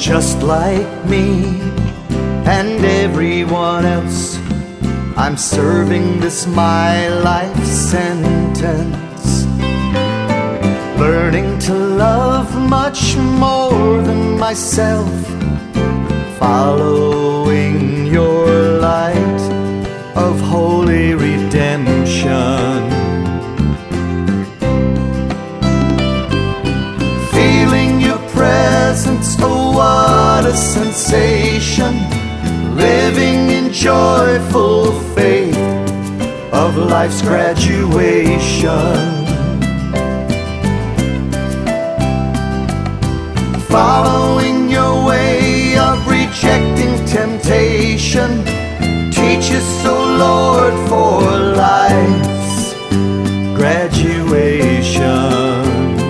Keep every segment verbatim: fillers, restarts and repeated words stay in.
just like me and everyone else. I'm serving this my life sentence, learning to love much more than myself, following your light of holy redemption. Feeling your presence, oh what a sensation, living in joyful faith of life's graduation. Following your way of rejecting temptation, teach us, O Lord, for life's graduation.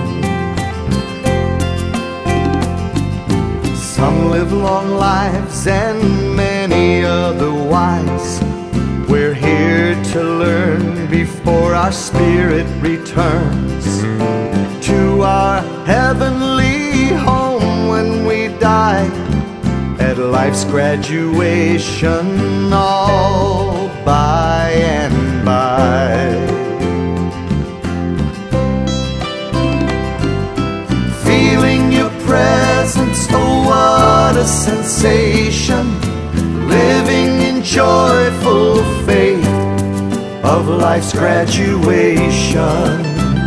Some live long lives and many otherwise. We're here to learn before our spirit returns to our heavenly home when we die at life's graduation, all by and by. Feeling your presence, oh what a sensation, living in joyful faith of life's graduation.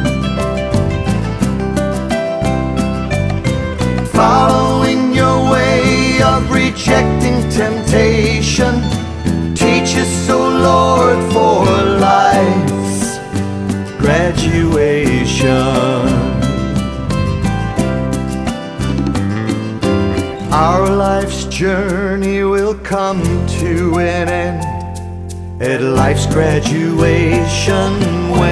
Following your way of rejecting temptation, teach us, O Lord, for life's graduation. Our life's journey will come to an end at life's graduation,